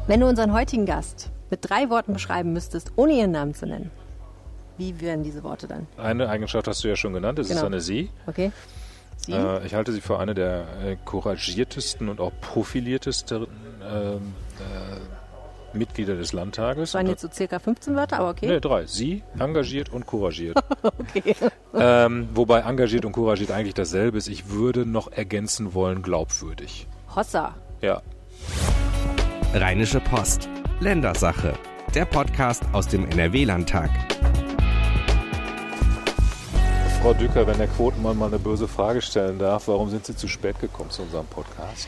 Wenn du unseren heutigen Gast mit 3 Worten beschreiben müsstest, ohne ihren Namen zu nennen, wie wären diese Worte dann? Eine Eigenschaft hast du ja schon genannt, das ist eine Sie. Okay. Sie? Ich halte sie für eine der couragiertesten und auch profiliertesten Mitglieder des Landtages. Das waren jetzt so circa 15 Wörter, aber okay. Ne, 3. Sie, engagiert und couragiert. Okay. Wobei engagiert und couragiert eigentlich dasselbe ist. Ich würde noch ergänzen wollen, glaubwürdig. Hossa. Ja. Rheinische Post. Ländersache. Der Podcast aus dem NRW-Landtag. Frau Dücker, wenn der Quotenmann mal eine böse Frage stellen darf, warum sind Sie zu spät gekommen zu unserem Podcast?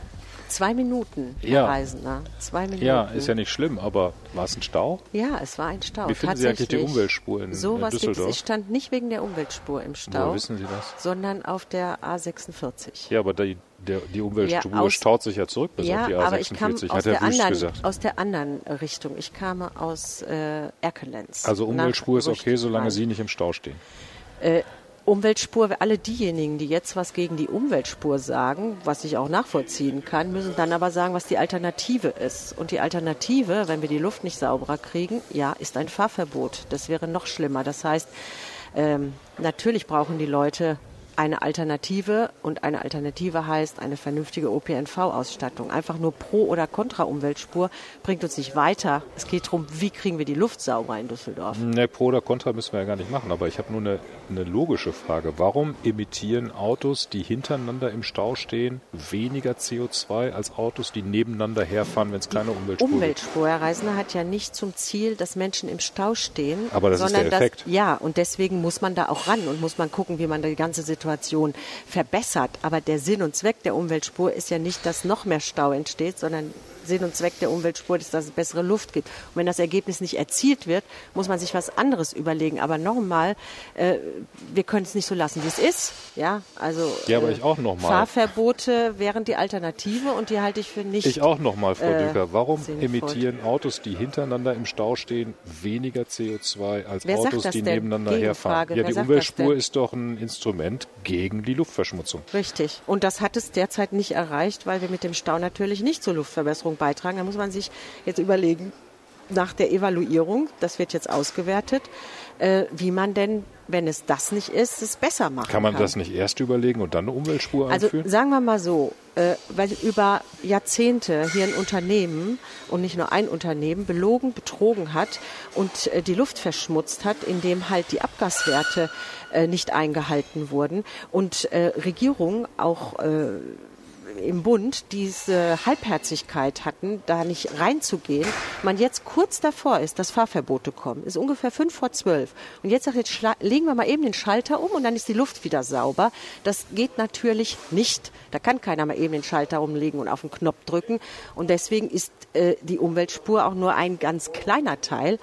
2 Minuten, Herr Reisender. 2 Minuten. Ja, ist ja nicht schlimm, aber war es ein Stau? Ja, es war ein Stau. Wie finden Sie eigentlich die Umweltspur in Düsseldorf? Ich stand nicht wegen der Umweltspur im Stau. Woher wissen Sie das? Sondern auf der A46. Ja, aber die Umweltspur staut sich ja zurück bis auf die A46, aber ich kam aus der anderen Richtung. Ich kam aus Erkelenz. Also Umweltspur ist okay, solange Sie nicht im Stau stehen. Umweltspur, alle diejenigen, die jetzt was gegen die Umweltspur sagen, was ich auch nachvollziehen kann, müssen dann aber sagen, was die Alternative ist. Und die Alternative, wenn wir die Luft nicht sauberer kriegen, ist ein Fahrverbot. Das wäre noch schlimmer. Das heißt, natürlich brauchen die Leute eine Alternative, und eine Alternative heißt eine vernünftige ÖPNV-Ausstattung. Einfach nur pro- oder kontra-Umweltspur bringt uns nicht weiter. Es geht darum, wie kriegen wir die Luft sauber in Düsseldorf. Ne, pro oder contra müssen wir ja gar nicht machen, aber ich habe nur eine logische Frage. Warum emittieren Autos, die hintereinander im Stau stehen, weniger CO2 als Autos, die nebeneinander herfahren, wenn es keine Umweltspur gibt? Umweltspur, Herr Reisner, hat ja nicht zum Ziel, dass Menschen im Stau stehen. Aber das ist der Effekt. Und deswegen muss man da auch ran und muss man gucken, wie man die ganze Situation verbessert. Aber der Sinn und Zweck der Umweltspur ist ja nicht, dass noch mehr Stau entsteht, sondern Sinn und Zweck der Umweltspur ist, dass es bessere Luft gibt. Und wenn das Ergebnis nicht erzielt wird, muss man sich was anderes überlegen. Aber nochmal, wir können es nicht so lassen, wie es ist. Ja, also aber ich auch noch mal. Fahrverbote wären die Alternative, und die halte ich für nicht. Ich auch nochmal, Frau Dücker. Warum sinnvoll. emittieren Autos, die hintereinander im Stau stehen, weniger CO2 als Autos, die nebeneinander herfahren? Ja, die Umweltspur ist doch ein Instrument gegen die Luftverschmutzung. Richtig. Und das hat es derzeit nicht erreicht, weil wir mit dem Stau natürlich nicht zur Luftverbesserung beitragen. Da muss man sich jetzt überlegen, nach der Evaluierung, das wird jetzt ausgewertet, wie man denn, wenn es das nicht ist, es besser machen kann. Kann man das nicht erst überlegen und dann eine Umweltspur einführen? Also sagen wir mal so, weil über Jahrzehnte hier ein Unternehmen, und nicht nur ein Unternehmen, betrogen hat und die Luft verschmutzt hat, indem halt die Abgaswerte nicht eingehalten wurden, und Regierungen auch im Bund diese Halbherzigkeit hatten, da nicht reinzugehen, man jetzt kurz davor ist, dass Fahrverbote kommen, ist ungefähr 11:55. Und jetzt sagt, legen wir mal eben den Schalter um und dann ist die Luft wieder sauber. Das geht natürlich nicht. Da kann keiner mal eben den Schalter umlegen und auf den Knopf drücken. Und deswegen ist die Umweltspur auch nur ein ganz kleiner Teil,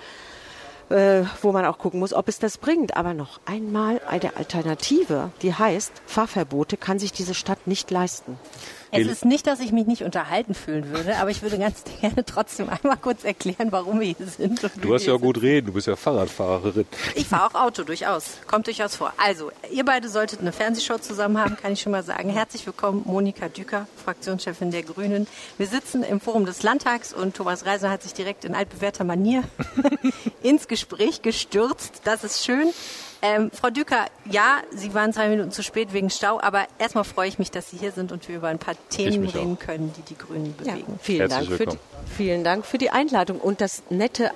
wo man auch gucken muss, ob es das bringt. Aber noch einmal eine Alternative, die heißt, Fahrverbote kann sich diese Stadt nicht leisten. Es ist nicht, dass ich mich nicht unterhalten fühlen würde, aber ich würde ganz gerne trotzdem einmal kurz erklären, warum wir hier sind. Du hast ja gut reden, du bist ja Fahrradfahrerin. Ich fahre auch Auto, durchaus. Kommt durchaus vor. Also, ihr beide solltet eine Fernsehshow zusammen haben, kann ich schon mal sagen. Herzlich willkommen, Monika Dücker, Fraktionschefin der Grünen. Wir sitzen im Forum des Landtags und Thomas Reisner hat sich direkt in altbewährter Manier ins Gespräch gestürzt. Das ist schön. Frau Dücker, ja, Sie waren 2 Minuten zu spät wegen Stau, aber erstmal freue ich mich, dass Sie hier sind und wir über ein paar Themen reden können, die die Grünen bewegen. Ja, vielen Dank für die Einladung und das nette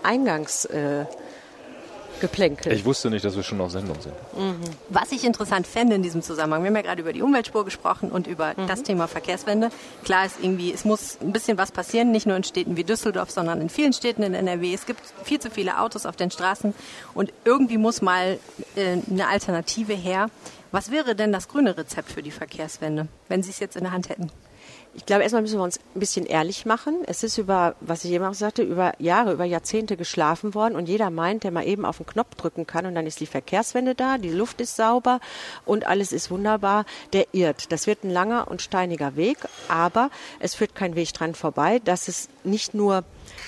Eingangsgeplänkel. Ich wusste nicht, dass wir schon auf Sendung sind. Was ich interessant fände in diesem Zusammenhang, wir haben ja gerade über die Umweltspur gesprochen und über das Thema Verkehrswende. Klar ist irgendwie, es muss ein bisschen was passieren, nicht nur in Städten wie Düsseldorf, sondern in vielen Städten in NRW. Es gibt viel zu viele Autos auf den Straßen und irgendwie muss mal eine Alternative her. Was wäre denn das grüne Rezept für die Verkehrswende, wenn Sie es jetzt in der Hand hätten? Ich glaube, erstmal müssen wir uns ein bisschen ehrlich machen. Es ist was ich eben auch sagte, über Jahre, über Jahrzehnte geschlafen worden und jeder meint, der mal eben auf den Knopf drücken kann und dann ist die Verkehrswende da, die Luft ist sauber und alles ist wunderbar, der irrt. Das wird ein langer und steiniger Weg, aber es führt kein Weg dran vorbei, dass es nicht nur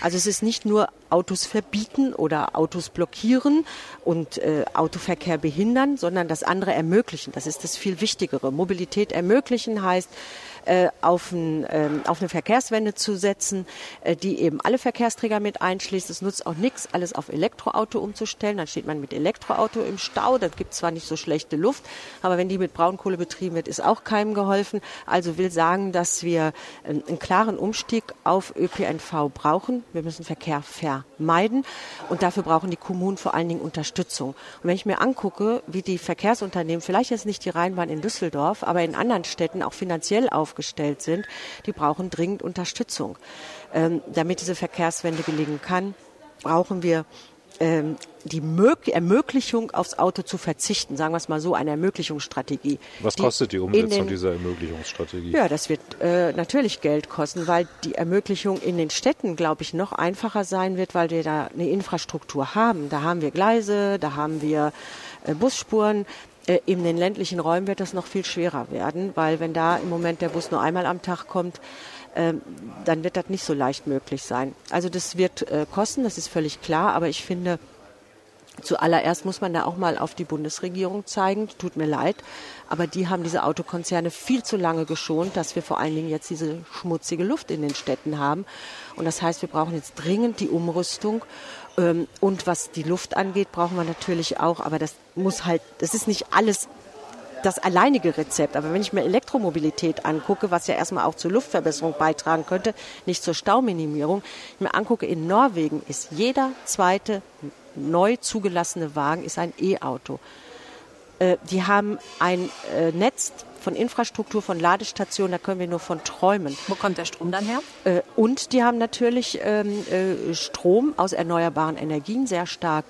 Autos verbieten oder Autos blockieren und Autoverkehr behindern, sondern das andere ermöglichen. Das ist das viel Wichtigere. Mobilität ermöglichen heißt, auf eine Verkehrswende zu setzen, die eben alle Verkehrsträger mit einschließt. Es nutzt auch nichts, alles auf Elektroauto umzustellen. Dann steht man mit Elektroauto im Stau. Das gibt zwar nicht so schlechte Luft, aber wenn die mit Braunkohle betrieben wird, ist auch keinem geholfen. Also will sagen, dass wir einen klaren Umstieg auf ÖPNV brauchen. Wir müssen Verkehr vermeiden und dafür brauchen die Kommunen vor allen Dingen Unterstützung. Und wenn ich mir angucke, wie die Verkehrsunternehmen, vielleicht jetzt nicht die Rheinbahn in Düsseldorf, aber in anderen Städten auch finanziell aufgestellt sind, die brauchen dringend Unterstützung. Damit diese Verkehrswende gelingen kann, brauchen wir die Ermöglichung, aufs Auto zu verzichten, sagen wir es mal so, eine Ermöglichungsstrategie. Was kostet die Umsetzung dieser Ermöglichungsstrategie? Ja, das wird natürlich Geld kosten, weil die Ermöglichung in den Städten, glaube ich, noch einfacher sein wird, weil wir da eine Infrastruktur haben. Da haben wir Gleise, da haben wir Busspuren. In den ländlichen Räumen wird das noch viel schwerer werden, weil wenn da im Moment der Bus nur einmal am Tag kommt, dann wird das nicht so leicht möglich sein. Also das wird kosten, das ist völlig klar, aber ich finde, zuallererst muss man da auch mal auf die Bundesregierung zeigen. Tut mir leid, aber die haben diese Autokonzerne viel zu lange geschont, dass wir vor allen Dingen jetzt diese schmutzige Luft in den Städten haben. Und das heißt, wir brauchen jetzt dringend die Umrüstung. Und was die Luft angeht, brauchen wir natürlich auch, aber das ist nicht alles das alleinige Rezept. Aber wenn ich mir Elektromobilität angucke, was ja erstmal auch zur Luftverbesserung beitragen könnte, nicht zur Stauminimierung, ich mir angucke, in Norwegen ist jeder zweite neu zugelassene Wagen ist ein E-Auto. Die haben ein Netz von Infrastruktur, von Ladestationen, da können wir nur von träumen. Wo kommt der Strom dann her? Und die haben natürlich Strom aus erneuerbaren Energien, sehr stark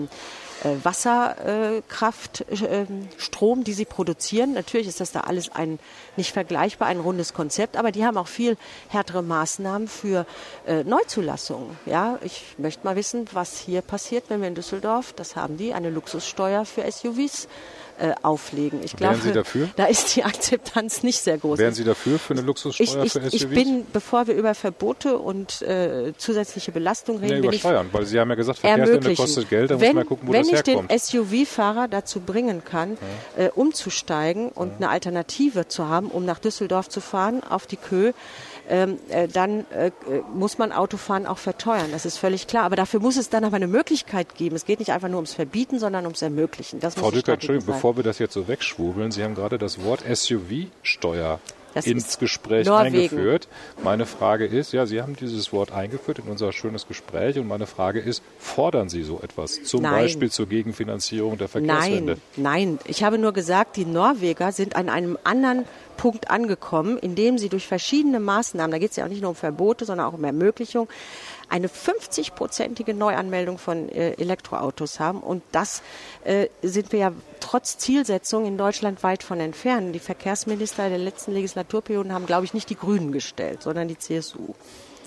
Wasserkraft, Strom, die sie produzieren. Natürlich ist das da alles nicht vergleichbar, ein rundes Konzept, aber die haben auch viel härtere Maßnahmen für Neuzulassungen. Ja, ich möchte mal wissen, was hier passiert, wenn wir in Düsseldorf, das haben die, eine Luxussteuer für SUVs auflegen. Ich glaube, wären Sie dafür? Da ist die Akzeptanz nicht sehr groß. Wären Sie dafür für eine Luxussteuer für SUVs? Ich bin, bevor wir über Verbote und zusätzliche Belastung reden, über Steuern, weil Sie haben ja gesagt, Verkehrswende kostet Geld, da muss man gucken, wo das herkommt. Wenn ich den SUV-Fahrer dazu bringen kann, umzusteigen und eine Alternative zu haben, um nach Düsseldorf zu fahren, auf die Kö, dann muss man Autofahren auch verteuern. Das ist völlig klar. Aber dafür muss es dann aber eine Möglichkeit geben. Es geht nicht einfach nur ums Verbieten, sondern ums Ermöglichen. Das Frau Dücker, Entschuldigung, bevor wir das jetzt so wegschwurbeln, Sie haben gerade das Wort SUV-Steuer ins Gespräch eingeführt. Meine Frage ist, ja, Sie haben dieses Wort eingeführt in unser schönes Gespräch und meine Frage ist, fordern Sie so etwas, zum Beispiel zur Gegenfinanzierung der Verkehrswende? Nein. Ich habe nur gesagt, die Norweger sind an einem anderen Punkt angekommen, indem sie durch verschiedene Maßnahmen, da geht es ja auch nicht nur um Verbote, sondern auch um Ermöglichung, eine 50-prozentige Neuanmeldung von Elektroautos haben. Und das sind wir ja trotz Zielsetzung in Deutschland weit von entfernt. Die Verkehrsminister der letzten Legislaturperioden haben, glaube ich, nicht die Grünen gestellt, sondern die CSU.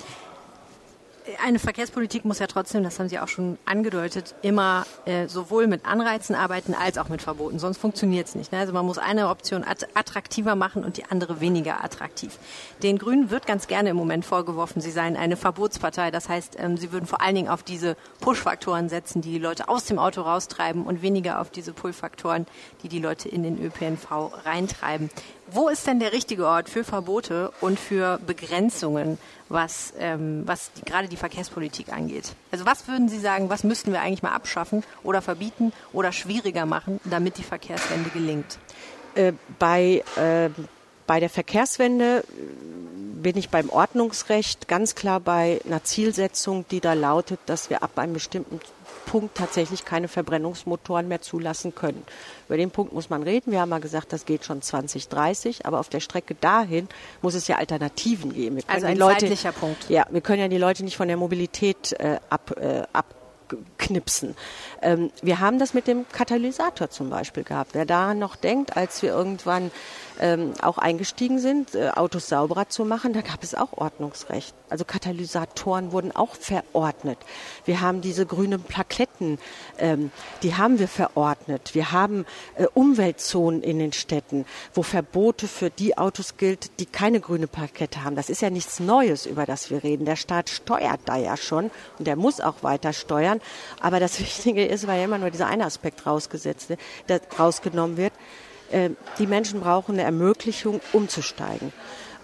Eine Verkehrspolitik muss ja trotzdem, das haben Sie auch schon angedeutet, immer sowohl mit Anreizen arbeiten als auch mit Verboten. Sonst funktioniert es nicht. Ne? Also man muss eine Option attraktiver machen und die andere weniger attraktiv. Den Grünen wird ganz gerne im Moment vorgeworfen, sie seien eine Verbotspartei. Das heißt, sie würden vor allen Dingen auf diese Push-Faktoren setzen, die die Leute aus dem Auto raustreiben und weniger auf diese Pull-Faktoren, die die Leute in den ÖPNV reintreiben. Wo ist denn der richtige Ort für Verbote und für Begrenzungen, was gerade die Verkehrspolitik angeht? Also was würden Sie sagen, was müssten wir eigentlich mal abschaffen oder verbieten oder schwieriger machen, damit die Verkehrswende gelingt? Bei der Verkehrswende bin ich beim Ordnungsrecht ganz klar bei einer Zielsetzung, die da lautet, dass wir ab einem bestimmten Punkt tatsächlich keine Verbrennungsmotoren mehr zulassen können. Über den Punkt muss man reden. Wir haben mal gesagt, das geht schon 2030, aber auf der Strecke dahin muss es ja Alternativen geben. Also ein zeitlicher Punkt. Ja, wir können ja die Leute nicht von der Mobilität abknipsen. Wir haben das mit dem Katalysator zum Beispiel gehabt. Wer daran noch denkt, als wir irgendwann auch eingestiegen sind, Autos sauberer zu machen, da gab es auch Ordnungsrecht. Also Katalysatoren wurden auch verordnet. Wir haben diese grünen Plaketten, die haben wir verordnet. Wir haben Umweltzonen in den Städten, wo Verbote für die Autos gilt, die keine grüne Plakette haben. Das ist ja nichts Neues, über das wir reden. Der Staat steuert da ja schon und der muss auch weiter steuern. Aber das Wichtige ist, weil ja immer nur dieser eine Aspekt rausgenommen wird, die Menschen brauchen eine Ermöglichung, umzusteigen.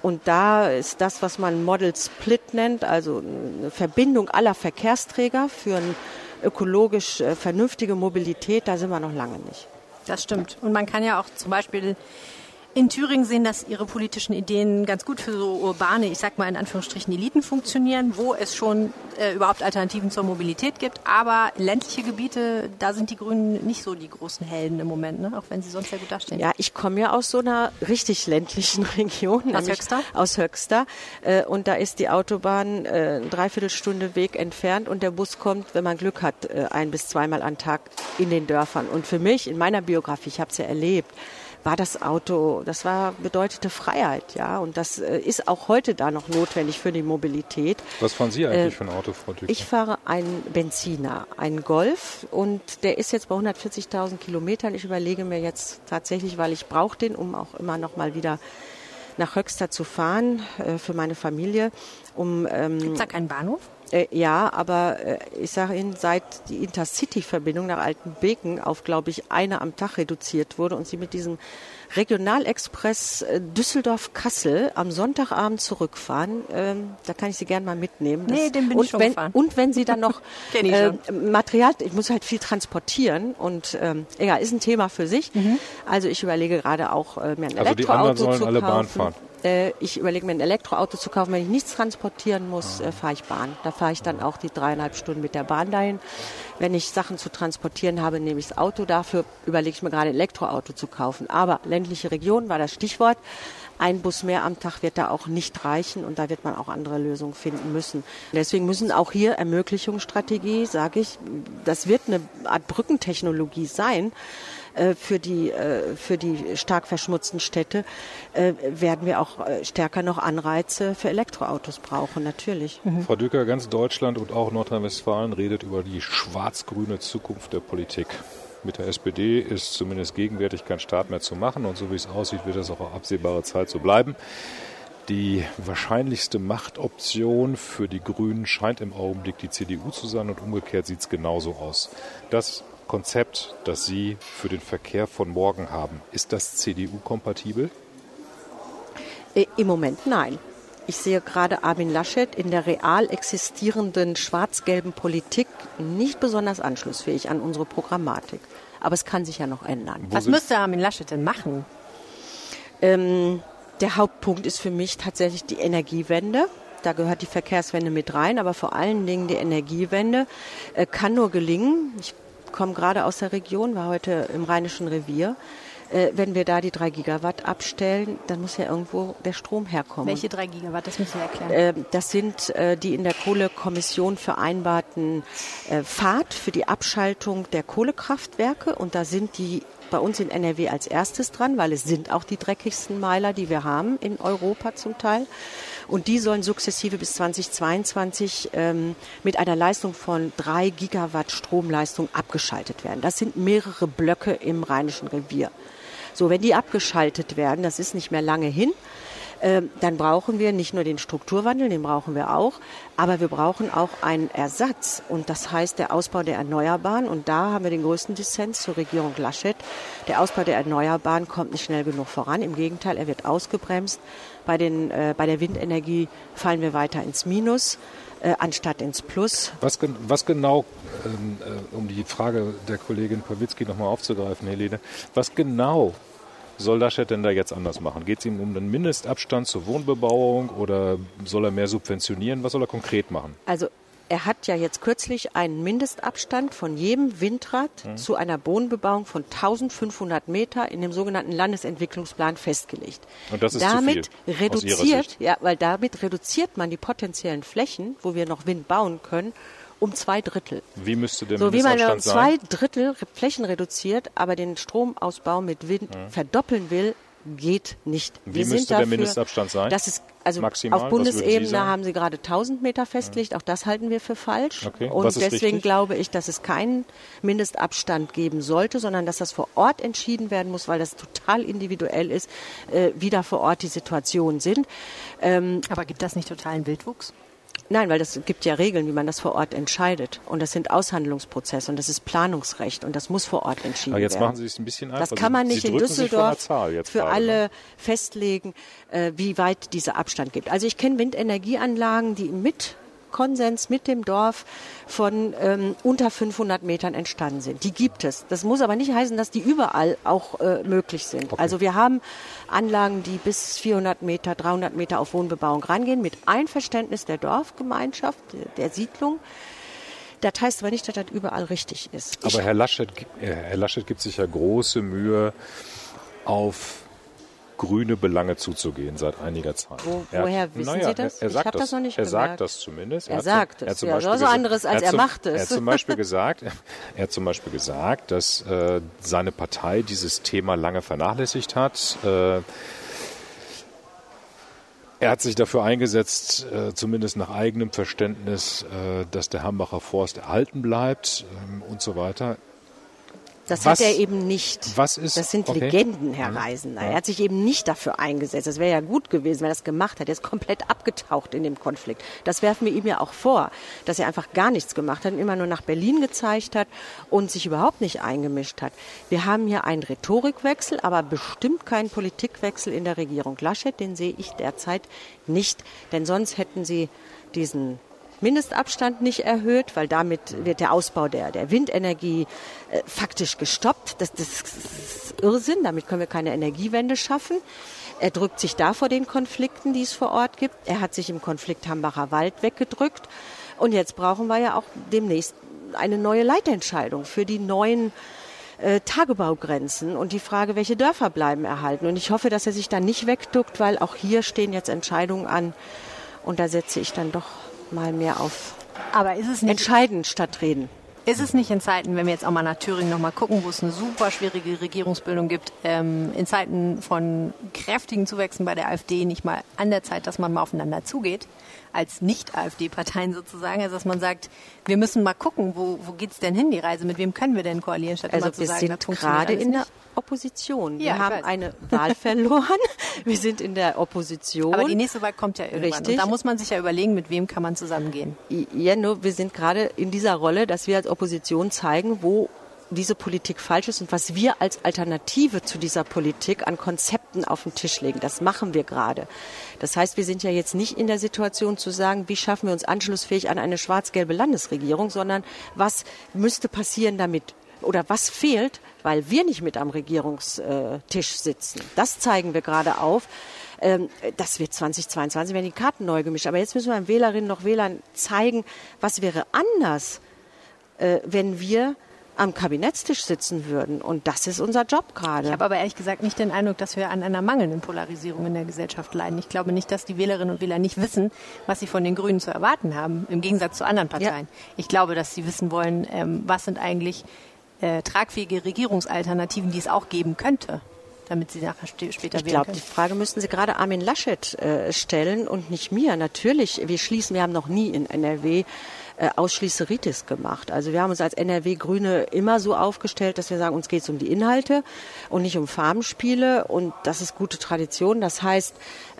Und da ist das, was man Model Split nennt, also eine Verbindung aller Verkehrsträger für eine ökologisch vernünftige Mobilität, da sind wir noch lange nicht. Das stimmt. Und man kann ja auch zum Beispiel in Thüringen sehen, dass ihre politischen Ideen ganz gut für so urbane, ich sag mal in Anführungsstrichen Eliten funktionieren, wo es schon überhaupt Alternativen zur Mobilität gibt. Aber ländliche Gebiete, da sind die Grünen nicht so die großen Helden im Moment, ne? Auch wenn sie sonst sehr gut dastehen. Ja, ich komme ja aus so einer richtig ländlichen Region. Aus Höxter? Aus Höxter. Und da ist die Autobahn eine Dreiviertelstunde Weg entfernt und der Bus kommt, wenn man Glück hat, 1- bis 2-mal am Tag in den Dörfern. Und für mich, in meiner Biografie, ich habe es ja erlebt, war das Auto, das bedeutete Freiheit, ja, und das ist auch heute da noch notwendig für die Mobilität. Was fahren Sie eigentlich für ein Auto, Frau Düker? Ich fahre einen Benziner, einen Golf, und der ist jetzt bei 140.000 Kilometern. Ich überlege mir jetzt tatsächlich, weil ich brauche den, um auch immer noch mal wieder nach Höxter zu fahren, für meine Familie. Gibt es da keinen Bahnhof? Ja, aber ich sage Ihnen, seit die Intercity-Verbindung nach Altenbeken auf, glaube ich, eine am Tag reduziert wurde und Sie mit diesem Regionalexpress Düsseldorf-Kassel am Sonntagabend zurückfahren, da kann ich Sie gerne mal mitnehmen. Den bin ich schon gefahren. Und wenn Sie dann noch Material, ich muss halt viel transportieren und egal, ist ein Thema für sich. Also ich überlege gerade auch, mir ein Elektroauto zu kaufen. Also die anderen sollen alle Bahn fahren? Ich überlege mir ein Elektroauto zu kaufen. Wenn ich nichts transportieren muss, fahre ich Bahn. Da fahre ich dann auch die 3,5 Stunden mit der Bahn dahin. Wenn ich Sachen zu transportieren habe, nehme ich das Auto. Dafür überlege ich mir gerade ein Elektroauto zu kaufen. Aber ländliche Region war das Stichwort. Ein Bus mehr am Tag wird da auch nicht reichen und da wird man auch andere Lösungen finden müssen. Deswegen müssen auch hier Ermöglichungsstrategie, sage ich, das wird eine Art Brückentechnologie sein. Für die stark verschmutzten Städte werden wir auch stärker noch Anreize für Elektroautos brauchen, natürlich. Frau Düker, ganz Deutschland und auch Nordrhein-Westfalen redet über die schwarz-grüne Zukunft der Politik. Mit der SPD ist zumindest gegenwärtig kein Staat mehr zu machen und so wie es aussieht, wird das auch auf absehbare Zeit so bleiben. Die wahrscheinlichste Machtoption für die Grünen scheint im Augenblick die CDU zu sein und umgekehrt sieht es genauso aus. Das Konzept, das Sie für den Verkehr von morgen haben, ist das CDU-kompatibel? Im Moment nein. Ich sehe gerade Armin Laschet in der real existierenden schwarz-gelben Politik nicht besonders anschlussfähig an unsere Programmatik. Aber es kann sich ja noch ändern. Was müsste Armin Laschet denn machen? Der Hauptpunkt ist für mich tatsächlich die Energiewende. Da gehört die Verkehrswende mit rein, aber vor allen Dingen die Energiewende kann nur gelingen. Ich komme gerade aus der Region, war heute im Rheinischen Revier. Wenn wir da die 3 Gigawatt abstellen, dann muss ja irgendwo der Strom herkommen. Welche 3 Gigawatt? Das müssen Sie erklären. Das sind die in der Kohlekommission vereinbarten Pfad für die Abschaltung der Kohlekraftwerke. Und da sind die bei uns in NRW als erstes dran, weil es sind auch die dreckigsten Meiler, die wir haben in Europa zum Teil. Und die sollen sukzessive bis 2022 mit einer Leistung von 3 Gigawatt Stromleistung abgeschaltet werden. Das sind mehrere Blöcke im Rheinischen Revier. So, wenn die abgeschaltet werden, das ist nicht mehr lange hin, dann brauchen wir nicht nur den Strukturwandel, den brauchen wir auch, aber wir brauchen auch einen Ersatz. Und das heißt der Ausbau der Erneuerbaren. Und da haben wir den größten Dissens zur Regierung Laschet. Der Ausbau der Erneuerbaren kommt nicht schnell genug voran. Im Gegenteil, er wird ausgebremst. Bei der Windenergie fallen wir weiter ins Minus, anstatt ins Plus. Was genau, um die Frage der Kollegin Pawlitzki nochmal aufzugreifen, Helene, was genau soll Laschet denn da jetzt anders machen? Geht es ihm um den Mindestabstand zur Wohnbebauung oder soll er mehr subventionieren? Was soll er konkret machen? Also er hat ja jetzt kürzlich einen Mindestabstand von jedem Windrad zu einer Wohnbebauung von 1500 Meter in dem sogenannten Landesentwicklungsplan festgelegt. Und das ist damit zu viel, aus Ihrer Sicht? Ja, weil damit reduziert man die potenziellen Flächen, wo wir noch Wind bauen können, um 2/3. Wie müsste der Mindestabstand sein? So wie man um 2/3 Flächen reduziert, aber den Stromausbau mit Wind verdoppeln will, geht nicht. Wie müsste der Mindestabstand sein? Das ist, also maximal, auf Bundesebene haben Sie gerade 1000 Meter festgelegt. Auch das halten wir für falsch. Okay. Und deswegen glaube ich, dass es keinen Mindestabstand geben sollte, sondern dass das vor Ort entschieden werden muss, weil das total individuell ist, wie da vor Ort die Situationen sind. Aber gibt das nicht totalen Wildwuchs? Nein, weil das gibt ja Regeln, wie man das vor Ort entscheidet. Und das sind Aushandlungsprozesse und das ist Planungsrecht und das muss vor Ort entschieden werden. Aber jetzt machen Sie es ein bisschen einfach. Das kann man nicht in Düsseldorf für alle ne? festlegen, wie weit dieser Abstand gibt. Also ich kenne Windenergieanlagen, die mit Konsens mit dem Dorf von unter 500 Metern entstanden sind. Die gibt es. Das muss aber nicht heißen, dass die überall auch möglich sind. Okay. Also wir haben Anlagen, die bis 400 Meter, 300 Meter auf Wohnbebauung rangehen, mit Einverständnis der Dorfgemeinschaft, der Siedlung. Das heißt aber nicht, dass das überall richtig ist. Aber Herr Laschet gibt sich ja große Mühe, auf grüne Belange zuzugehen seit einiger Zeit. Woher wissen Sie das? Ich habe das noch nicht gemerkt. sagt das zumindest. Er sagt es. Ja, so anderes, als er macht es. Er hat zum Beispiel gesagt, dass seine Partei dieses Thema lange vernachlässigt hat. Er hat sich dafür eingesetzt, zumindest nach eigenem Verständnis, dass der Hambacher Forst erhalten bleibt und so weiter. Das hat er eben nicht. Das sind Legenden, Herr Reisender. Er hat sich eben nicht dafür eingesetzt. Das wäre ja gut gewesen, wenn er das gemacht hat. Er ist komplett abgetaucht in dem Konflikt. Das werfen wir ihm ja auch vor, dass er einfach gar nichts gemacht hat und immer nur nach Berlin gezeigt hat und sich überhaupt nicht eingemischt hat. Wir haben hier einen Rhetorikwechsel, aber bestimmt keinen Politikwechsel in der Regierung Laschet. Den sehe ich derzeit nicht, denn sonst hätten sie diesen Mindestabstand nicht erhöht, weil damit wird der Ausbau der Windenergie faktisch gestoppt. Das ist Irrsinn, damit können wir keine Energiewende schaffen. Er drückt sich da vor den Konflikten, die es vor Ort gibt. Er hat sich im Konflikt Hambacher Wald weggedrückt. Und jetzt brauchen wir ja auch demnächst eine neue Leitentscheidung für die neuen Tagebaugrenzen und die Frage, welche Dörfer bleiben erhalten. Und ich hoffe, dass er sich da nicht wegduckt, weil auch hier stehen jetzt Entscheidungen an. Und da setze ich dann doch mal mehr auf entscheiden statt reden. Ist es nicht in Zeiten, wenn wir jetzt auch mal nach Thüringen noch mal gucken, wo es eine super schwierige Regierungsbildung gibt, in Zeiten von kräftigen Zuwächsen bei der AfD nicht mal an der Zeit, dass man mal aufeinander zugeht, als Nicht-AfD-Parteien sozusagen, also dass man sagt, wir müssen mal gucken, wo geht's denn hin, die Reise, mit wem können wir denn koalieren, statt immer zu sagen, das funktioniert gerade in der Opposition. Wir haben eine Wahl verloren. Wir sind in der Opposition. Aber die nächste Wahl kommt ja irgendwann. Richtig. Und da muss man sich ja überlegen, mit wem kann man zusammengehen. Ja, nur wir sind gerade in dieser Rolle, dass wir als Opposition zeigen, wo diese Politik falsch ist und was wir als Alternative zu dieser Politik an Konzepten auf den Tisch legen. Das machen wir gerade. Das heißt, wir sind ja jetzt nicht in der Situation zu sagen, wie schaffen wir uns anschlussfähig an eine schwarz-gelbe Landesregierung, sondern was müsste passieren damit oder was fehlt, weil wir nicht mit am Regierungstisch sitzen. Das zeigen wir gerade auf. Das wird 2022, werden die Karten neu gemischt. Aber jetzt müssen wir den Wählerinnen und Wählern zeigen, was wäre anders, wenn wir am Kabinettstisch sitzen würden. Und das ist unser Job gerade. Ich habe aber ehrlich gesagt nicht den Eindruck, dass wir an einer mangelnden Polarisierung in der Gesellschaft leiden. Ich glaube nicht, dass die Wählerinnen und Wähler nicht wissen, was sie von den Grünen zu erwarten haben, im Gegensatz zu anderen Parteien. Ja. Ich glaube, dass sie wissen wollen, was sind eigentlich tragfähige Regierungsalternativen, die es auch geben könnte, damit sie nachher später wählen können. Ich glaube, die Frage müssten Sie gerade Armin Laschet stellen und nicht mir. Natürlich, wir haben noch nie in NRW Ausschließeritis gemacht. Also wir haben uns als NRW-Grüne immer so aufgestellt, dass wir sagen, uns geht es um die Inhalte und nicht um Farbenspiele und das ist gute Tradition. Das heißt,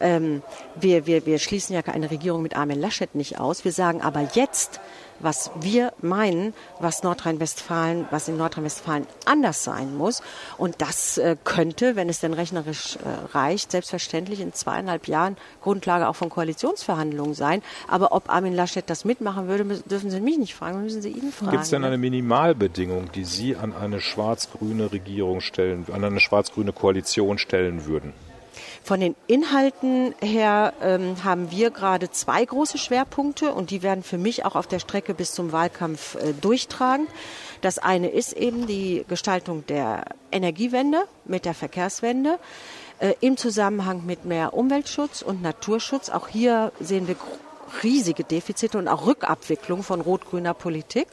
wir schließen ja keine Regierung mit Armin Laschet nicht aus. Wir sagen aber jetzt, was wir meinen, was in Nordrhein-Westfalen anders sein muss. Und das könnte, wenn es denn rechnerisch reicht, selbstverständlich in 2,5 Jahren Grundlage auch von Koalitionsverhandlungen sein. Aber ob Armin Laschet das mitmachen würde, dürfen Sie mich nicht fragen, müssen Sie ihn fragen. Gibt es denn eine Minimalbedingung, die Sie an eine schwarz-grüne Regierung an eine schwarz-grüne Koalition stellen würden? Von den Inhalten her haben wir gerade 2 große Schwerpunkte und die werden für mich auch auf der Strecke bis zum Wahlkampf durchtragen. Das eine ist eben die Gestaltung der Energiewende mit der Verkehrswende im Zusammenhang mit mehr Umweltschutz und Naturschutz. Auch hier sehen wir riesige Defizite und auch Rückabwicklung von rot-grüner Politik.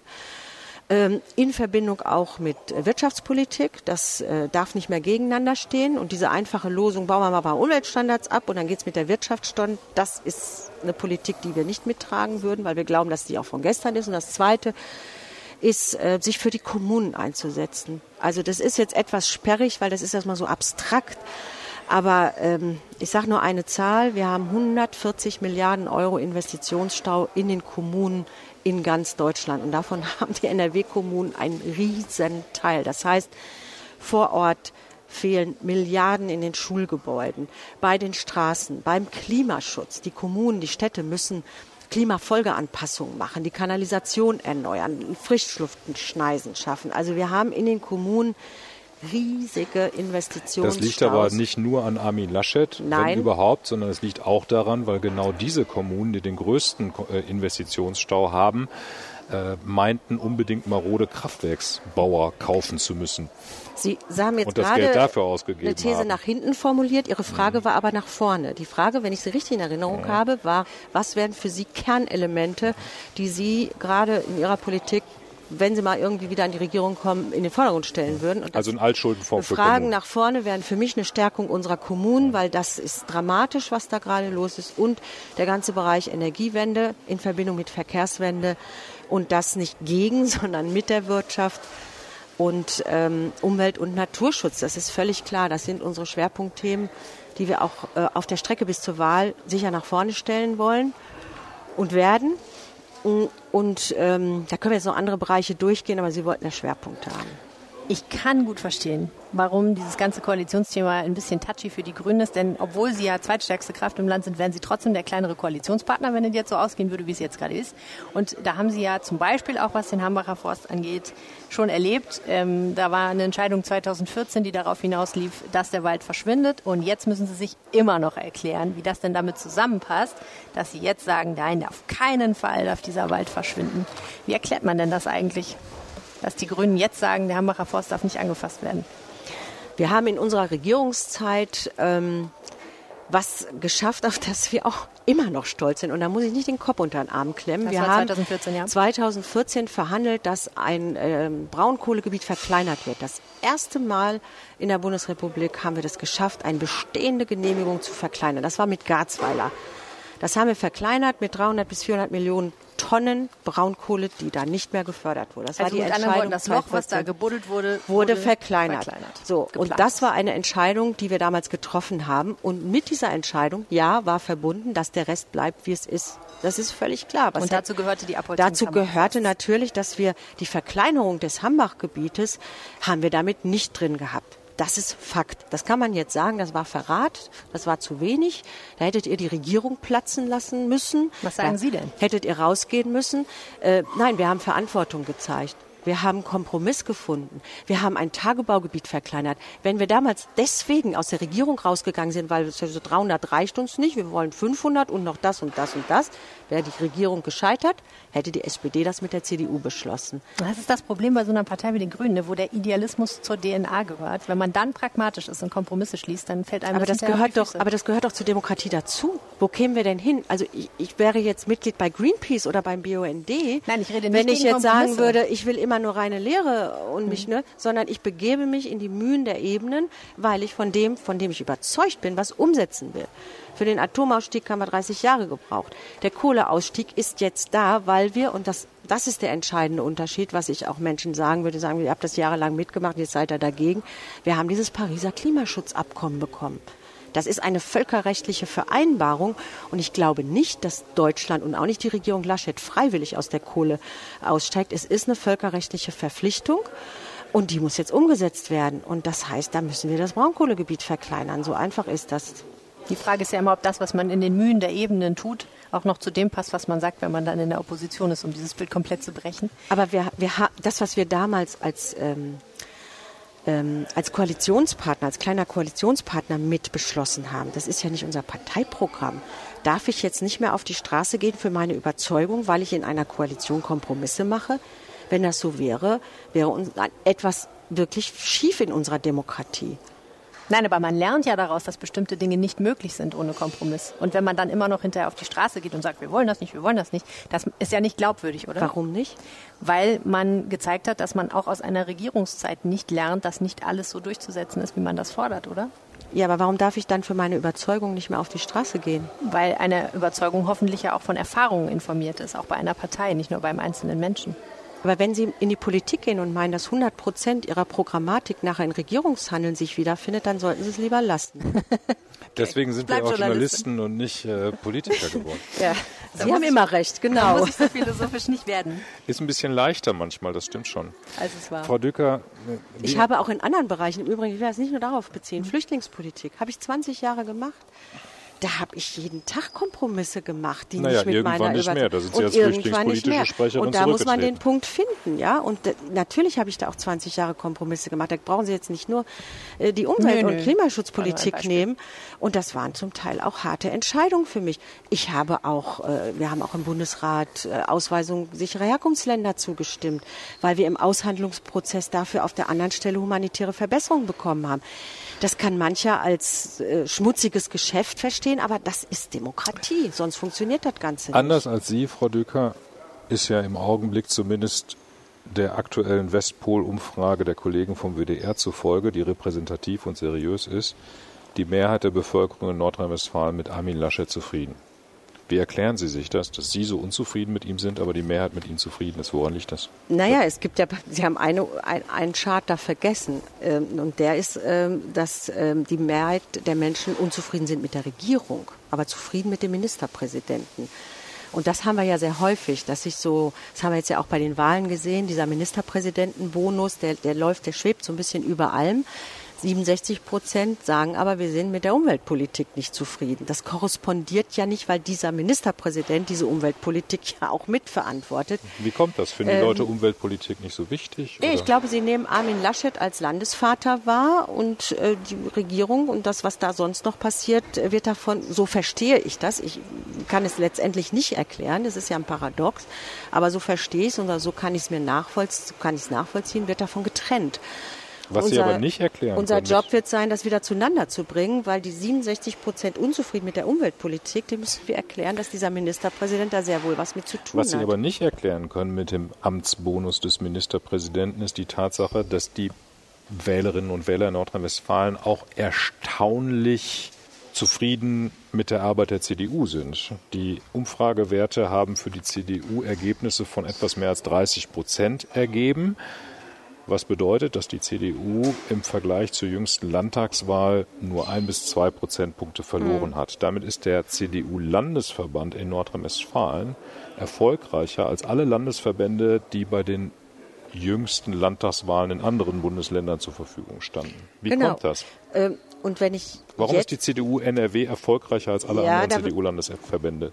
In Verbindung auch mit Wirtschaftspolitik. Das darf nicht mehr gegeneinander stehen. Und diese einfache Losung, bauen wir mal ein paar Umweltstandards ab und dann geht's mit der Wirtschaft stand, das ist eine Politik, die wir nicht mittragen würden, weil wir glauben, dass die auch von gestern ist. Und das Zweite ist, sich für die Kommunen einzusetzen. Also das ist jetzt etwas sperrig, weil das ist erstmal so abstrakt. Aber ich sage nur eine Zahl, wir haben 140 Milliarden Euro Investitionsstau in den Kommunen in ganz Deutschland. Und davon haben die NRW-Kommunen einen riesen Teil. Das heißt, vor Ort fehlen Milliarden in den Schulgebäuden, bei den Straßen, beim Klimaschutz. Die Kommunen, die Städte müssen Klimafolgeanpassungen machen, die Kanalisation erneuern, Frischluftschneisen schaffen. Also wir haben in den Kommunen riesige Investitionsstaus. Das liegt aber nicht nur an Armin Laschet, wenn überhaupt, sondern es liegt auch daran, weil genau diese Kommunen, die den größten Investitionsstau haben, meinten unbedingt marode Kraftwerksbauer kaufen zu müssen. Sie haben jetzt gerade eine These nach hinten formuliert. Ihre Frage war aber nach vorne. Die Frage, wenn ich sie richtig in Erinnerung habe, war, was wären für Sie Kernelemente, die Sie gerade in Ihrer Politik, wenn Sie mal irgendwie wieder an die Regierung kommen, in den Vordergrund stellen würden? Und also ein Altschuldenfonds für Fragen nach vorne wären für mich eine Stärkung unserer Kommunen, weil das ist dramatisch, was da gerade los ist. Und der ganze Bereich Energiewende in Verbindung mit Verkehrswende und das nicht gegen, sondern mit der Wirtschaft. Und Umwelt- und Naturschutz, das ist völlig klar. Das sind unsere Schwerpunktthemen, die wir auch auf der Strecke bis zur Wahl sicher nach vorne stellen wollen und werden. Und da können wir jetzt noch andere Bereiche durchgehen, aber Sie wollten ja Schwerpunkte haben. Ich kann gut verstehen, warum dieses ganze Koalitionsthema ein bisschen touchy für die Grünen ist. Denn obwohl sie ja zweitstärkste Kraft im Land sind, wären sie trotzdem der kleinere Koalitionspartner, wenn es jetzt so ausgehen würde, wie es jetzt gerade ist. Und da haben sie ja zum Beispiel auch, was den Hambacher Forst angeht, schon erlebt. Da war eine Entscheidung 2014, die darauf hinauslief, dass der Wald verschwindet. Und jetzt müssen sie sich immer noch erklären, wie das denn damit zusammenpasst, dass sie jetzt sagen, nein, auf keinen Fall darf dieser Wald verschwinden. Wie erklärt man denn das eigentlich? Dass die Grünen jetzt sagen, der Hambacher Forst darf nicht angefasst werden. Wir haben in unserer Regierungszeit was geschafft, auf das wir auch immer noch stolz sind. Und da muss ich nicht den Kopf unter den Arm klemmen. Das war 2014, ja. 2014 verhandelt, dass ein Braunkohlegebiet verkleinert wird. Das erste Mal in der Bundesrepublik haben wir das geschafft, eine bestehende Genehmigung zu verkleinern. Das war mit Garzweiler. Das haben wir verkleinert mit 300 bis 400 Millionen Tonnen Braunkohle, die da nicht mehr gefördert wurde. Das war die Entscheidung. Das Loch, was da gebuddelt wurde verkleinert. So, und das war eine Entscheidung, die wir damals getroffen haben. Und mit dieser Entscheidung, ja, war verbunden, dass der Rest bleibt, wie es ist. Das ist völlig klar. Und dazu gehörte die Abholzung. Dazu gehörte natürlich, dass wir die Verkleinerung des Hambach-Gebietes haben wir damit nicht drin gehabt. Das ist Fakt. Das kann man jetzt sagen, das war Verrat, das war zu wenig. Da hättet ihr die Regierung platzen lassen müssen. Was sagen Sie denn? Hättet ihr rausgehen müssen. Nein, wir haben Verantwortung gezeigt. Wir haben einen Kompromiss gefunden. Wir haben ein Tagebaugebiet verkleinert. Wenn wir damals deswegen aus der Regierung rausgegangen sind, weil so 300 reicht uns nicht, wir wollen 500 und noch das und das und das, wäre die Regierung gescheitert, hätte die SPD das mit der CDU beschlossen. Das ist das Problem bei so einer Partei wie den Grünen, ne, wo der Idealismus zur DNA gehört. Wenn man dann pragmatisch ist und Kompromisse schließt, dann fällt einem das gehört doch zur Demokratie dazu. Wo kämen wir denn hin? Also ich wäre jetzt Mitglied bei Greenpeace oder beim BUND. Nein, ich rede nicht wenn ich gegen jetzt sagen würde, ich will immer nur reine Lehre und mich, sondern ich begebe mich in die Mühen der Ebenen, weil ich von dem ich überzeugt bin, was umsetzen will. Für den Atomausstieg haben wir 30 Jahre gebraucht. Der Kohleausstieg ist jetzt da, weil wir, und das ist der entscheidende Unterschied, was ich auch Menschen sagen würde, ihr habt das jahrelang mitgemacht, jetzt seid ihr dagegen. Wir haben dieses Pariser Klimaschutzabkommen bekommen. Das ist eine völkerrechtliche Vereinbarung und ich glaube nicht, dass Deutschland und auch nicht die Regierung Laschet freiwillig aus der Kohle aussteigt. Es ist eine völkerrechtliche Verpflichtung und die muss jetzt umgesetzt werden. Und das heißt, da müssen wir das Braunkohlegebiet verkleinern. So einfach ist das. Die Frage ist ja immer, ob das, was man in den Mühen der Ebenen tut, auch noch zu dem passt, was man sagt, wenn man dann in der Opposition ist, um dieses Bild komplett zu brechen. Aber das, was wir damals als Koalitionspartner, als kleiner Koalitionspartner mit beschlossen haben. Das ist ja nicht unser Parteiprogramm. Darf ich jetzt nicht mehr auf die Straße gehen für meine Überzeugung, weil ich in einer Koalition Kompromisse mache? Wenn das so wäre uns etwas wirklich schief in unserer Demokratie. Nein, aber man lernt ja daraus, dass bestimmte Dinge nicht möglich sind ohne Kompromiss. Und wenn man dann immer noch hinterher auf die Straße geht und sagt, wir wollen das nicht, das ist ja nicht glaubwürdig, oder? Warum nicht? Weil man gezeigt hat, dass man auch aus einer Regierungszeit nicht lernt, dass nicht alles so durchzusetzen ist, wie man das fordert, oder? Ja, aber warum darf ich dann für meine Überzeugung nicht mehr auf die Straße gehen? Weil eine Überzeugung hoffentlich ja auch von Erfahrungen informiert ist, auch bei einer Partei, nicht nur beim einzelnen Menschen. Aber wenn Sie in die Politik gehen und meinen, dass 100% Ihrer Programmatik nachher in Regierungshandeln sich wiederfindet, dann sollten Sie es lieber lassen. Deswegen sind wir auch Journalisten und nicht Politiker geworden. Ja, Sie haben immer recht, genau. Da muss ich so philosophisch nicht werden. Ist ein bisschen leichter manchmal, das stimmt schon. Als es war. Frau Dücker. Ich habe auch in anderen Bereichen, im Übrigen, ich will das nicht nur darauf beziehen, Flüchtlingspolitik, habe ich 20 Jahre gemacht. Da habe ich jeden Tag Kompromisse gemacht, die nicht mit meiner nicht mehr. Da sind Sie als flüchtlingspolitische Sprecherin und da muss man den Punkt finden, ja. Und natürlich habe ich da auch 20 Jahre Kompromisse gemacht. Da brauchen Sie jetzt nicht nur die Umwelt- und Klimaschutzpolitik nehmen. Und das waren zum Teil auch harte Entscheidungen für mich. Ich habe auch, wir haben auch im Bundesrat Ausweisung sicherer Herkunftsländer zugestimmt, weil wir im Aushandlungsprozess dafür auf der anderen Stelle humanitäre Verbesserungen bekommen haben. Das kann mancher als schmutziges Geschäft verstehen, aber das ist Demokratie, sonst funktioniert das Ganze nicht. Anders als Sie, Frau Dücker, ist ja im Augenblick zumindest der aktuellen Westpol-Umfrage der Kollegen vom WDR zufolge, die repräsentativ und seriös ist, die Mehrheit der Bevölkerung in Nordrhein-Westfalen mit Armin Laschet zufrieden. Wie erklären Sie sich das, dass Sie so unzufrieden mit ihm sind, aber die Mehrheit mit ihm zufrieden ist? Woran liegt das? Naja, es gibt ja, Sie haben einen Chart da vergessen. Und der ist, dass die Mehrheit der Menschen unzufrieden sind mit der Regierung, aber zufrieden mit dem Ministerpräsidenten. Und das haben wir ja sehr häufig, dass sich so, das haben wir jetzt ja auch bei den Wahlen gesehen, dieser Ministerpräsidentenbonus, der schwebt so ein bisschen über allem. 67% sagen aber, wir sind mit der Umweltpolitik nicht zufrieden. Das korrespondiert ja nicht, weil dieser Ministerpräsident diese Umweltpolitik ja auch mitverantwortet. Wie kommt das? Finden die Leute Umweltpolitik nicht so wichtig? Nee, ich glaube, sie nehmen Armin Laschet als Landesvater wahr und die Regierung und das, was da sonst noch passiert, wird davon, so verstehe ich das. Ich kann es letztendlich nicht erklären, das ist ja ein Paradox, aber so verstehe ich es und so kann ich es mir nachvollziehen, wird davon getrennt. Was Sie aber nicht erklären können. Unser Job wird sein, das wieder zueinander zu bringen, weil die 67% unzufrieden mit der Umweltpolitik, dem müssen wir erklären, dass dieser Ministerpräsident da sehr wohl was mit zu tun hat. Was Sie aber nicht erklären können mit dem Amtsbonus des Ministerpräsidenten, ist die Tatsache, dass die Wählerinnen und Wähler in Nordrhein-Westfalen auch erstaunlich zufrieden mit der Arbeit der CDU sind. Die Umfragewerte haben für die CDU Ergebnisse von etwas mehr als 30% ergeben. Was bedeutet, dass die CDU im Vergleich zur jüngsten Landtagswahl nur 1 bis 2 Prozentpunkte verloren hat. Damit ist der CDU-Landesverband in Nordrhein-Westfalen erfolgreicher als alle Landesverbände, die bei den jüngsten Landtagswahlen in anderen Bundesländern zur Verfügung standen. Wie kommt das? Und wenn ich Warum ist die CDU NRW erfolgreicher als alle anderen CDU-Landesverbände?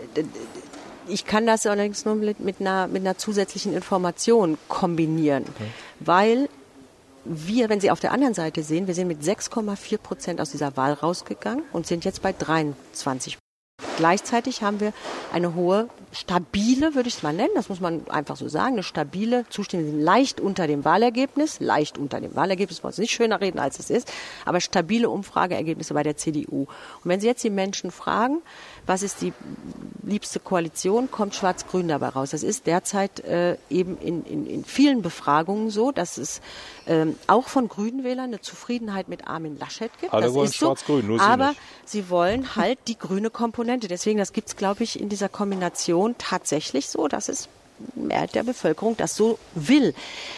Ich kann das allerdings nur mit einer zusätzlichen Information kombinieren, weil wir, wenn Sie auf der anderen Seite sehen, wir sind mit 6,4% aus dieser Wahl rausgegangen und sind jetzt bei 23%. Gleichzeitig haben wir eine hohe, stabile, würde ich es mal nennen, das muss man einfach so sagen, eine stabile Zustimmung, leicht unter dem Wahlergebnis, wollen wir uns nicht schöner reden, als es ist, aber stabile Umfrageergebnisse bei der CDU. Und wenn Sie jetzt die Menschen fragen, was ist die liebste Koalition, kommt Schwarz-Grün dabei raus. Das ist derzeit eben in vielen Befragungen so, dass es auch von Grünen Wählern eine Zufriedenheit mit Armin Laschet gibt. Alle das wollen ist so, Schwarz-Grün, nur Sie aber nicht. sie wollen halt die grüne Komponente. Deswegen, das gibt es, glaube ich, in dieser Kombination tatsächlich so, dass es Mehrheit der Bevölkerung das so will.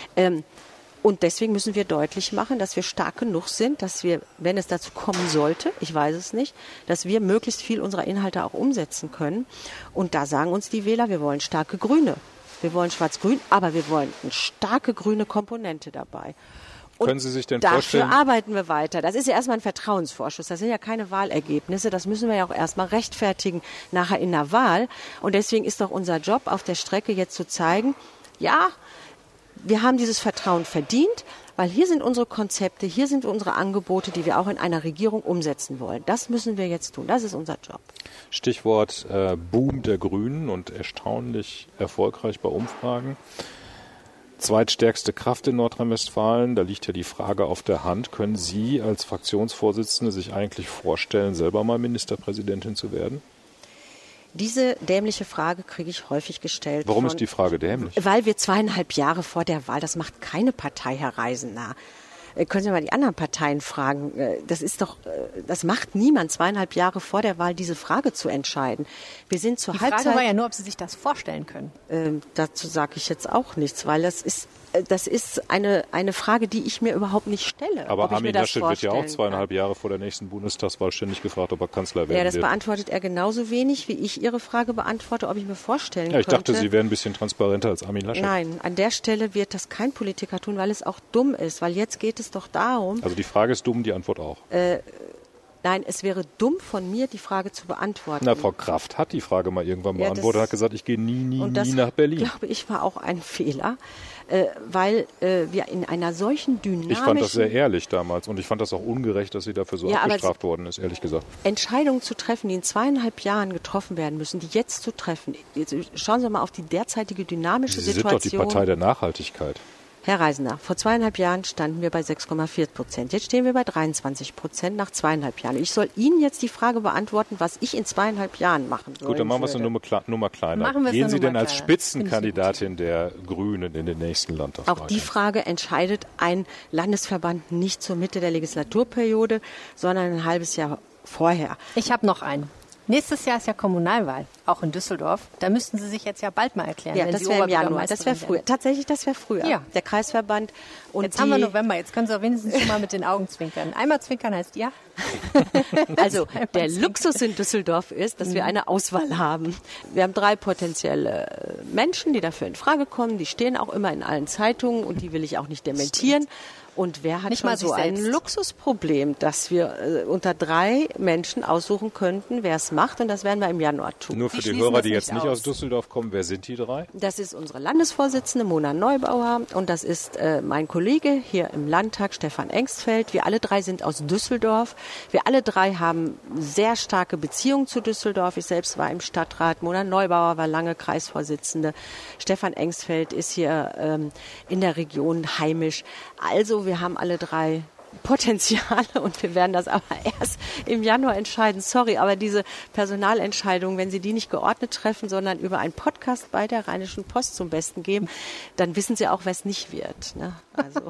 Und deswegen müssen wir deutlich machen, dass wir stark genug sind, dass wir, wenn es dazu kommen sollte, ich weiß es nicht, dass wir möglichst viel unserer Inhalte auch umsetzen können. Und da sagen uns die Wähler, wir wollen starke Grüne. Wir wollen Schwarz-Grün, aber wir wollen eine starke grüne Komponente dabei. Und können Sie sich denn dafür vorstellen? arbeiten wir weiter. Das ist ja erstmal ein Vertrauensvorschuss. Das sind ja keine Wahlergebnisse. Das müssen wir ja auch erstmal rechtfertigen nachher in der Wahl. Und deswegen ist doch unser Job auf der Strecke jetzt zu zeigen, ja, wir haben dieses Vertrauen verdient, weil hier sind unsere Konzepte, hier sind unsere Angebote, die wir auch in einer Regierung umsetzen wollen. Das müssen wir jetzt tun. Das ist unser Job. Stichwort Boom der Grünen und erstaunlich erfolgreich bei Umfragen. Zweitstärkste Kraft in Nordrhein-Westfalen, da liegt ja die Frage auf der Hand. Können Sie als Fraktionsvorsitzende sich eigentlich vorstellen, selber mal Ministerpräsidentin zu werden? Diese dämliche Frage kriege ich häufig gestellt. Warum ist die Frage dämlich? Weil wir 2,5 Jahre vor der Wahl, das macht keine Partei, Herr Reisener. Können Sie mal die anderen Parteien fragen. Das macht niemand 2,5 Jahre vor der Wahl, diese Frage zu entscheiden. Wir sind zur Halbzeit. Die Frage war ja nur, ob Sie sich das vorstellen können. Dazu sage ich jetzt auch nichts, weil das ist eine Frage, die ich mir überhaupt nicht stelle. Aber Armin Laschet wird ja auch 2,5 Jahre vor der nächsten Bundestagswahl ständig gefragt, ob er Kanzler werden wird. Ja, das beantwortet er genauso wenig, wie ich Ihre Frage beantworte, ob ich mir vorstellen könnte. Ja, ich dachte, Sie wären ein bisschen transparenter als Armin Laschet. Nein, an der Stelle wird das kein Politiker tun, weil es auch dumm ist. Weil jetzt geht es doch darum... Also die Frage ist dumm, die Antwort auch. Nein, es wäre dumm von mir, die Frage zu beantworten. Na, Frau Kraft hat die Frage mal irgendwann beantwortet und hat gesagt, ich gehe nie nach Berlin. Das, glaube ich, war auch ein Fehler, weil wir in einer solchen dynamischen... Ich fand das sehr ehrlich damals und ich fand das auch ungerecht, dass sie dafür so abgestraft worden ist, ehrlich gesagt. Entscheidungen zu treffen, die in 2,5 Jahren getroffen werden müssen, die jetzt zu treffen. Jetzt schauen Sie mal auf die derzeitige dynamische Situation. Sie sind doch die Partei der Nachhaltigkeit. Herr Reisner, vor 2,5 Jahren standen wir bei 6,4%. Jetzt stehen wir bei 23% nach 2,5 Jahren. Ich soll Ihnen jetzt die Frage beantworten, was ich in 2,5 Jahren machen soll. Gut, dann machen wir es eine Nummer kleiner. Gehen Sie denn als Spitzenkandidatin der Grünen in den nächsten Landtagswahl? Auch die Frage entscheidet ein Landesverband nicht zur Mitte der Legislaturperiode, sondern ein halbes Jahr vorher. Ich habe noch einen. Nächstes Jahr ist ja Kommunalwahl, auch in Düsseldorf. Da müssten Sie sich jetzt ja bald mal erklären. Ja, das wäre im Januar. Das wäre früher. Tatsächlich, das wäre früher. Ja. Der Kreisverband. Und jetzt haben wir November. Jetzt können Sie auch wenigstens schon mal mit den Augen zwinkern. Einmal zwinkern heißt ja. Also der Luxus in Düsseldorf ist, dass wir eine Auswahl haben. Wir haben 3 potenzielle Menschen, die dafür in Frage kommen. Die stehen auch immer in allen Zeitungen und die will ich auch nicht dementieren. Und wer hat schon so ein Luxusproblem, dass wir unter 3 Menschen aussuchen könnten, wer es macht, und das werden wir im Januar tun. Nur für die Hörer, die jetzt nicht aus Düsseldorf kommen, wer sind die 3? Das ist unsere Landesvorsitzende Mona Neubauer und das ist mein Kollege hier im Landtag, Stefan Engstfeld. Wir alle 3 sind aus Düsseldorf. Wir alle 3 haben sehr starke Beziehungen zu Düsseldorf. Ich selbst war im Stadtrat, Mona Neubauer war lange Kreisvorsitzende. Stefan Engstfeld ist hier in der Region heimisch. Also wir haben alle 3 Potenziale und wir werden das aber erst im Januar entscheiden. Sorry, aber diese Personalentscheidung, wenn Sie die nicht geordnet treffen, sondern über einen Podcast bei der Rheinischen Post zum Besten geben, dann wissen Sie auch, wer es nicht wird. Ne? Also.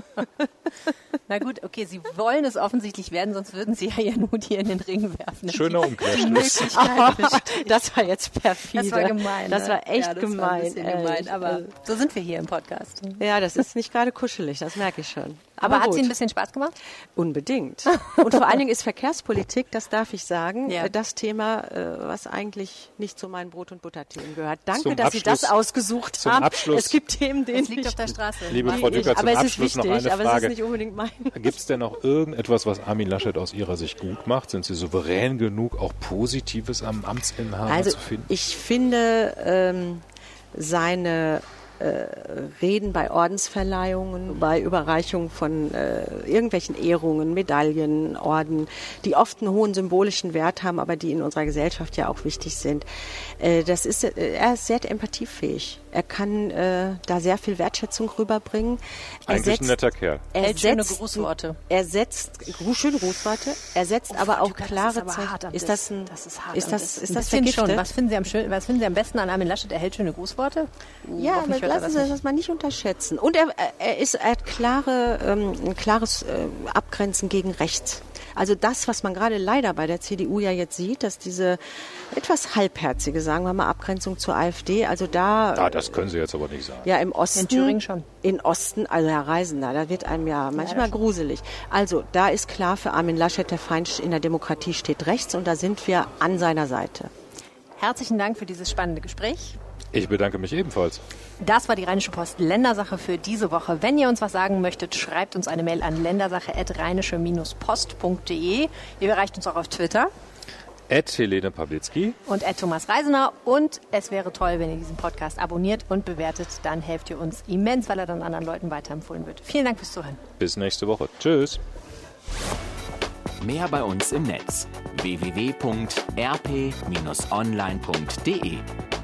Na gut, okay, Sie wollen es offensichtlich werden, sonst würden Sie ja Janut hier in den Ring werfen. Schöner Umkehrschluss. Das war jetzt perfide. Das war gemein. Das war echt das gemein. War ein bisschen gemein. Aber so sind wir hier im Podcast. Ja, das ist nicht gerade kuschelig, das merke ich schon. Aber hat es Ihnen ein bisschen Spaß gemacht? Unbedingt. Und vor allen Dingen ist Verkehrspolitik, das darf ich sagen, ja, das Thema, was eigentlich nicht zu meinen Brot- und Butterthemen gehört. Danke, dass Sie das ausgesucht haben. Abschluss, es gibt Themen, denen es liegt auf der Straße. Liebe Frau Dücker, zum Abschluss noch eine Frage. Aber es ist nicht unbedingt mein. Gibt es denn noch irgendetwas, was Armin Laschet aus Ihrer Sicht gut macht? Sind Sie souverän genug, auch Positives am Amtsinhaber zu finden? Ich finde seine Reden bei Ordensverleihungen, bei Überreichung von irgendwelchen Ehrungen, Medaillen, Orden, die oft einen hohen symbolischen Wert haben, aber die in unserer Gesellschaft ja auch wichtig sind. Er ist sehr empathiefähig. Er kann da sehr viel Wertschätzung rüberbringen. Eigentlich ein netter Kerl. Er hält schöne Grußworte. Er setzt schöne Grußworte. Er setzt aber auch klare Zeichen. Ist das vergiftet? Schon. Was finden Sie am besten an Armin Laschet? Er hält schöne Grußworte? Ja, aber lassen Sie das mal nicht unterschätzen. Und er hat ein klares Abgrenzen gegen rechts. Also das, was man gerade leider bei der CDU ja jetzt sieht, dass diese etwas halbherzige, sagen wir mal, Abgrenzung zur AfD, also da... das können Sie jetzt aber nicht sagen. Ja, im Osten... In Thüringen schon. In Osten, also Herr Reisender, da wird einem ja manchmal gruselig. Also da ist klar, für Armin Laschet, der Feind in der Demokratie steht rechts und da sind wir an seiner Seite. Herzlichen Dank für dieses spannende Gespräch. Ich bedanke mich ebenfalls. Das war die Rheinische Post Ländersache für diese Woche. Wenn ihr uns was sagen möchtet, schreibt uns eine Mail an ländersache@rheinische-post.de. Ihr erreicht uns auch auf Twitter. @Helene Pawlitzki. Und @Thomas Reisener. Und es wäre toll, wenn ihr diesen Podcast abonniert und bewertet. Dann helft ihr uns immens, weil er dann anderen Leuten weiterempfohlen wird. Vielen Dank fürs Zuhören. Bis nächste Woche. Tschüss. Mehr bei uns im Netz: www.rp-online.de